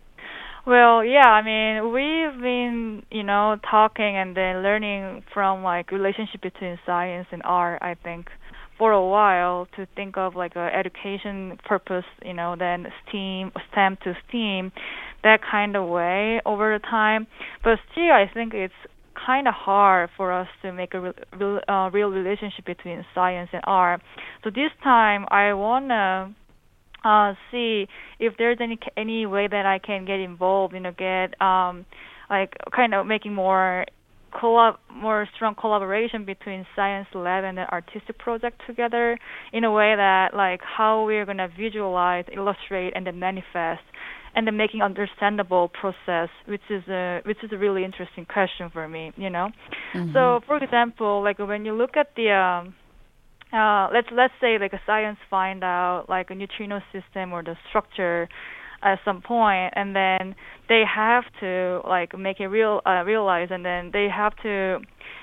Well, yeah, I mean, we've been, you know, talking and then learning from like relationship between science and art, I think, for a while, to think of like a education purpose, you know, then STEAM, STEM to STEAM, that kind of way over the time. But still, I think it's kind of hard for us to make a real, real, uh, real relationship between science and art. So this time, I wanna uh, see if there's any any way that I can get involved, you know, get um, like kind of making more collab more strong collaboration between science lab and the artistic project together in a way that like how we're gonna visualize, illustrate, and then manifest, and then making understandable process, which is a which is a really interesting question for me, you know. Mm-hmm. So, for example, like when you look at the um, uh, let's let's say like a science find out like a neutrino system or the structure at some point, and then they have to like make it real uh, realize, and then they have to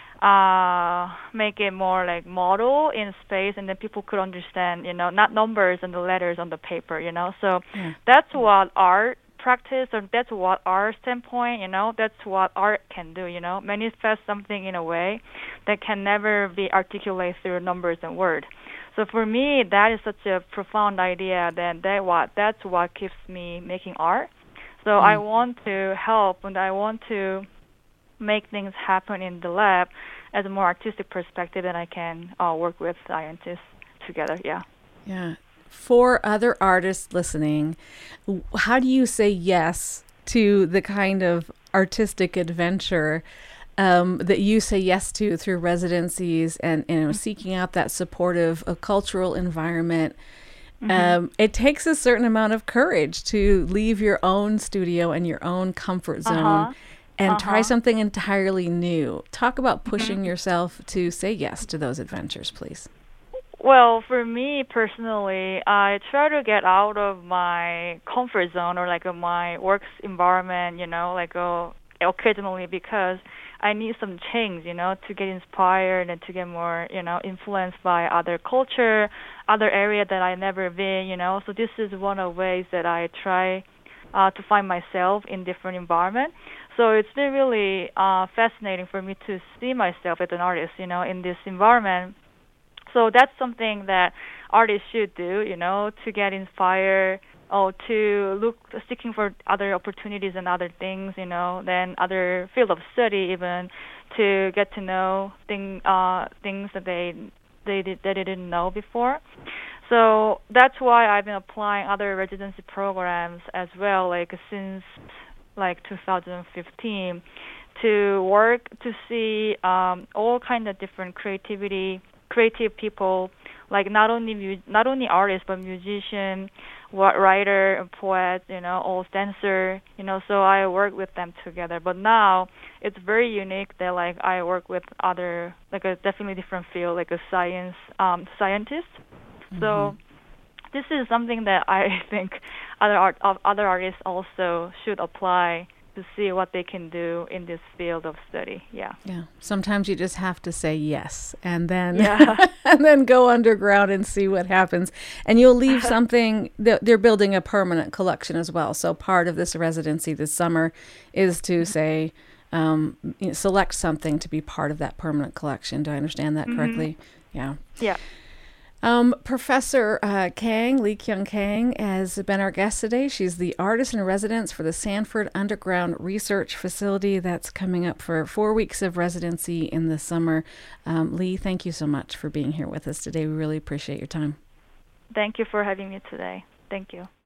uh make it more like model in space, and then people could understand, you know, not numbers and the letters on the paper, you know. So
Yeah.
that's what art practice, or that's what our standpoint, you know, that's what art can do, you know, manifest something in a way that can never be articulated through numbers and words. So for me, that is such a profound idea that that what that's what keeps me making art. So
Mm.
I want to help, and I want to make things happen in the lab as a more artistic perspective, and I can uh, work with scientists together. Yeah.
Yeah. For other artists listening, w- how do you say yes to the kind of artistic adventure um, that you say yes to through residencies and, you know, seeking out that supportive uh, cultural environment? Mm-hmm. Um, it takes a certain amount of courage to leave your own studio and your own comfort zone
Uh-huh.
and
Uh-huh.
try something entirely new. Talk about pushing
Mm-hmm.
yourself to say yes to those adventures, please.
Well, for me personally, I try to get out of my comfort zone or like uh, my work environment, you know, like uh, occasionally because I need some change, you know, to get inspired and to get more, you know, influenced by other culture, other area that I never been, you know. So this is one of the ways that I try uh, to find myself in different environment. So it's been really uh, fascinating for me to see myself as an artist, you know, in this environment. So that's something that artists should do, you know, to get inspired or to look, seeking for other opportunities and other things, you know, then other field of study even to get to know thing, uh, things that they they did, that they didn't know before. So that's why I've been applying other residency programs as well, like since like two thousand fifteen, to work to see um, all kind of different creativity. creative people, like not only mu- not only artists but musician, writer, poet, you know, or dancer, you know. So I work with them together. But now it's very unique that like I work with other like a definitely different field, like a science um, scientist. Mm-hmm. So this is something that I think other art uh, other artists also should apply to see what they can do in this field of study. Yeah.
Yeah. Sometimes you just have to say yes and then
yeah.
and then go underground and see what happens. And you'll leave something that they're building a permanent collection as well. So part of this residency this summer is to say um, you know, select something to be part of that permanent collection. Do I understand that correctly? Mm-hmm. Yeah.
Yeah.
Um, Professor uh, Kang, Lee Kyung Kang, has been our guest today. She's the artist in residence for the Sanford Underground Research Facility. That's coming up for four weeks of residency in the summer. Um, Lee, thank you so much for being here with us today. We really appreciate your time.
Thank you for having me today. Thank you.